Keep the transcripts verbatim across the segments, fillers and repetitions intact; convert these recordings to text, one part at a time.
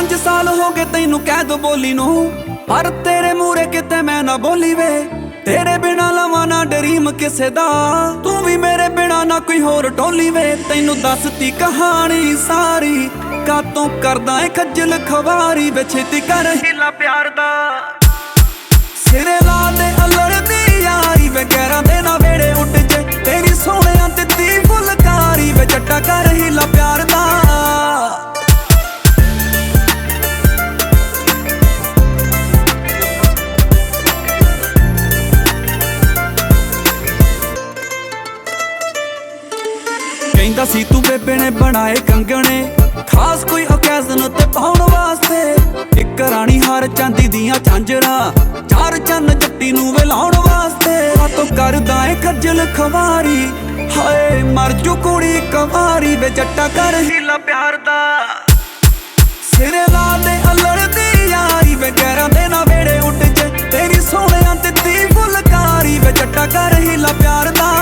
ਪੰਜ ਸਾਲ ਹੋ ਗਏ ਤੈਨੂੰ ਕੈਦ ਬੋਲੀ ਨੂੰ, ਪਰ ਤੇਰੇ ਮੂਰੇ ਕਿਤੇ ਮੈਂ ਨਾ ਬੋਲੀ ਵੇ। ਤੇਰੇ ਬਿਨਾ ਲਵਾਂ ਨਾ ਡਰੀਮ ਕਿਸੇ ਦਾ, ਤੂੰ ਵੀ ਮੇਰੇ ਬਿਨਾ ਨਾ ਕੋਈ ਹੋਰ ਟੋਲੀ ਵੇ। ਤੈਨੂੰ ਦੱਸਤੀ ਕਹਾਣੀ ਸਾਰੀ, ਕਾਤੋਂ ਕਰਦਾ ਏ ਖੱਜਲ ਖਵਾਰੀ ਵੇ। ਛੇਤੀ ਕਰ ਹੀਲਾ ਪਿਆਰ ਦਾ, ਸਿਰੇ ਲਾ ਦੇ ਅਲੜ ਦੀ ਯਾਰੀ ਵੇ। ਗੈਰਾਂ ਦੇ ਨਾ ਵੇੜੇ ਉੱਡ ਜੇ, ਤੇਰੀ ਸੋਹਣਿਆਂ ਦਿੱਤੀ ਫੁਲਕਾਰੀ ਵੇ। ਜੱਟਾ ਕਰ ਹੀਲਾ ਪਿਆਰ ਦਾ। ਕਹਿੰਦਾ ਸੀ ਤੂੰ ਬੇਬੇ ਨੇ ਬਣਾਏ ਕੰਗਣੇ, ਖਾਸ ਕੋਈ ਓਕੇਜ਼ਨ ਤੇ ਪਾਉਣ ਵਾਸਤੇ। ਇੱਕ ਰਾਣੀ ਹਾਰ ਚਾਂਦੀ ਦੀਆਂ ਝਾਂਜਰਾਂ, ਚਾਰ ਚੰਨ ਜੱਟੀ ਨੂੰ ਵਿਲਾਉਣ ਵਾਸਤੇ। ਤੂੰ ਕਰਦਾ ਏ ਖੱਜਲ ਖਵਾਰੀ, ਹਾਏ ਮਰ ਜੂ ਕੁੜੀ ਕਵਾਰੀ ਵੇ। ਜੱਟਾ ਕਰ ਹੀਲਾ ਪਿਆਰ ਦਾ, ਸਿਰੇ ਲਾ ਦੇ ਅਲੜ ਦੀ ਯਾਰੀ ਵੇ। ਗੈਰਾਂ ਦੇ ਨਾ ਵੇੜੇ ਉੱਡ ਜੇ, ਤੇਰੀ ਸੋਹਣਿਆਂ ਦਿੱਤੀ ਫੁਲਕਾਰੀ ਵੇ। ਜੱਟਾ ਕਰ ਹੀਲਾ ਪਿਆਰ ਦਾ।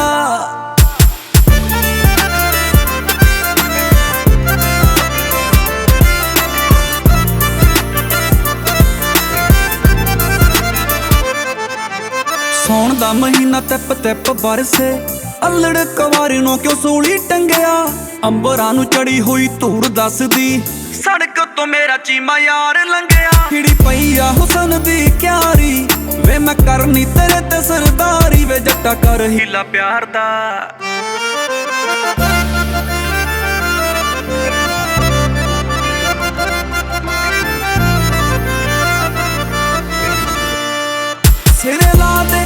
ਸੌਣ ਦਾ ਮਹੀਨਾ ਤਿੱਪ ਤਿੱਪ ਬਰਸੇ, ਅਲੜ ਕਵਾਰੀ ਨੂੰ ਕਿਉਂ ਸੂਲੀ ਟੰਗਿਆ। ਅੰਬਰਾਂ ਨੂੰ ਚੜੀ ਹੋਈ ਧੂੜ ਦੱਸਦੀ, ਸੜਕ ਤੋਂ ਮੇਰਾ ਚੀਮਾ ਯਾਰ ਲੰਘਿਆ। ਖਿੜੀ ਪਈ ਆ ਹੁਸਨ ਦੀ ਕਿਆਰੀ ਵੇ, ਮੈਂ ਕਰਨੀ ਤੇਰੇ ਤੇ ਸਰਦਾਰੀ ਵੇ। ਜੱਟਾ ਕਰ ਹੀਲਾ ਪਿਆਰ ਦਾ, ਸਿਰੇ ਲਾ ਦੇ